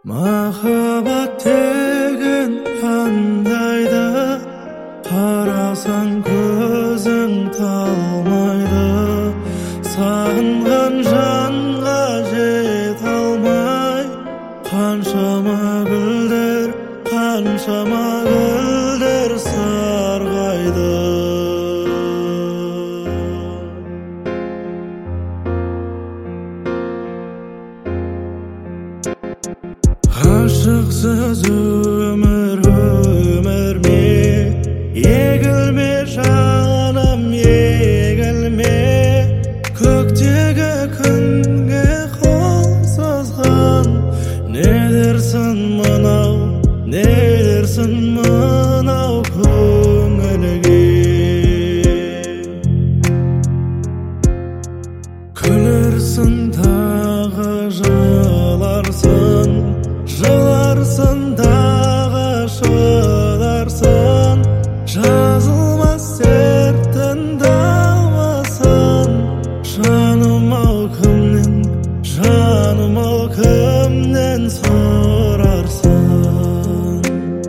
Махаббат деген қандайда, қарасаң көзің талмайды. Сағынған жанға жете алмай, қаншама гүлдер сарғайды. Ғашықсыз өмір ме, егілме жаным, егілме. Көктегі күнге қол созған, не дерсін мынау көңілге. Күлерсің тағы жыларсың, жыларсың дағы шыдарсың. Жазылмас серттің даласын, жаным-ау кімнен сұрарсың.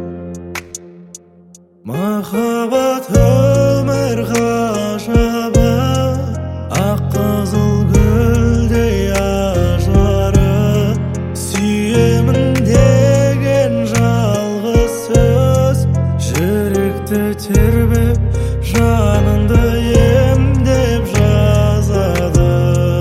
Махаббат өмір ғажабы, ақ қызыл гүлдей ажары. Сүйемін деген жалғыз сөз, жүректі тербеп, жаныңды емдеп жазады.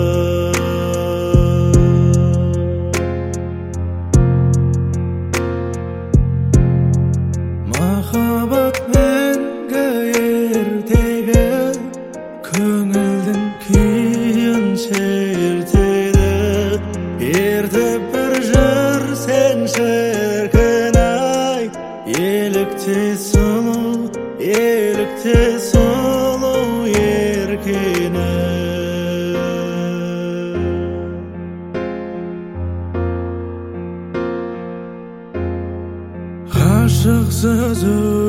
Махаббат мәңгі ертегі, көңілдің күйін шертеді. Ертіп бір жүрсең шіркін-ай, елікте сұлу еркені. Ғашықсыз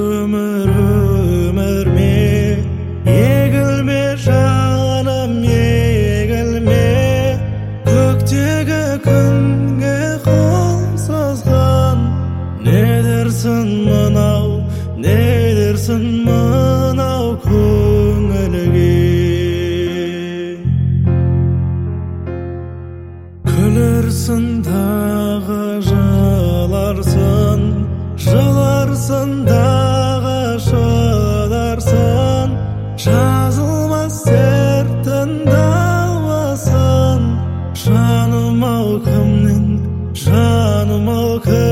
өмір ме, егілме жаным, егілме. Көктегі күнге қол созған, не дерсін мынау көңілге. Күлерсің тағы жыларсың, жыларсың дағы шыдарсың. Жазылмас серттің даласын, жаным-ау кімнен